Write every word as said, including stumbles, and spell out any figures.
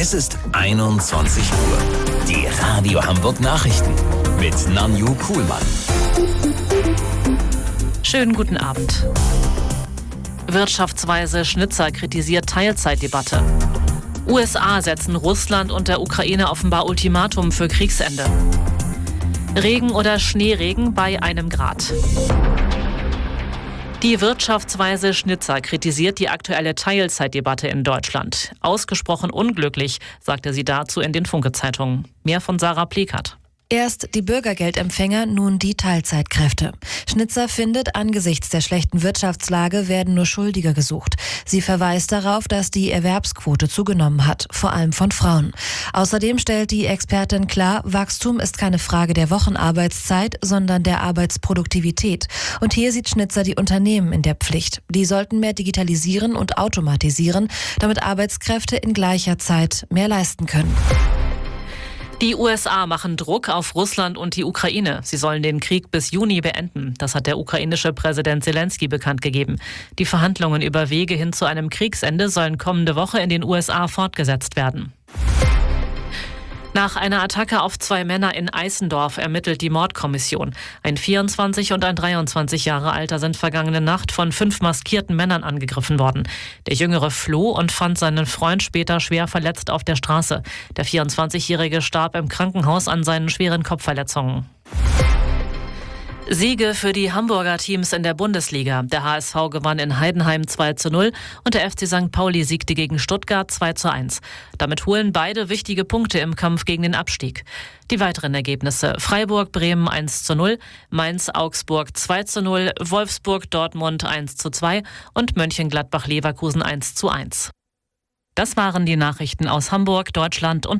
Es ist einundzwanzig Uhr. Die Radio Hamburg Nachrichten mit Nanju Kuhlmann. Schönen guten Abend. Wirtschaftsweise Schnitzer kritisiert Teilzeitdebatte. U S A setzen Russland und der Ukraine offenbar Ultimatum für Kriegsende. Regen oder Schneeregen bei einem Grad. Die Wirtschaftsweise Schnitzer kritisiert die aktuelle Teilzeitdebatte in Deutschland. Ausgesprochen unglücklich, sagte sie dazu in den Funke-Zeitungen. Mehr von Sarah Plekert. Erst die Bürgergeldempfänger, nun die Teilzeitkräfte. Schnitzer findet, angesichts der schlechten Wirtschaftslage werden nur Schuldige gesucht. Sie verweist darauf, dass die Erwerbsquote zugenommen hat, vor allem von Frauen. Außerdem stellt die Expertin klar, Wachstum ist keine Frage der Wochenarbeitszeit, sondern der Arbeitsproduktivität. Und hier sieht Schnitzer die Unternehmen in der Pflicht. Die sollten mehr digitalisieren und automatisieren, damit Arbeitskräfte in gleicher Zeit mehr leisten können. Die U S A machen Druck auf Russland und die Ukraine. Sie sollen den Krieg bis Juni beenden. Das hat der ukrainische Präsident Zelensky bekannt gegeben. Die Verhandlungen über Wege hin zu einem Kriegsende sollen kommende Woche in den U S A fortgesetzt werden. Nach einer Attacke auf zwei Männer in Eisendorf ermittelt die Mordkommission. Ein vierundzwanzig- und ein dreiundzwanzig Jahre Alter sind vergangene Nacht von fünf maskierten Männern angegriffen worden. Der Jüngere floh und fand seinen Freund später schwer verletzt auf der Straße. Der vierundzwanzigjährige starb im Krankenhaus an seinen schweren Kopfverletzungen. Siege für die Hamburger Teams in der Bundesliga. Der H S V gewann in Heidenheim zwei zu null und der F C Sankt Pauli siegte gegen Stuttgart zwei zu eins. Damit holen beide wichtige Punkte im Kampf gegen den Abstieg. Die weiteren Ergebnisse: Freiburg-Bremen eins zu null, Mainz-Augsburg zwei zu null, Wolfsburg-Dortmund eins zu zwei und Mönchengladbach-Leverkusen eins zu eins. Das waren die Nachrichten aus Hamburg, Deutschland und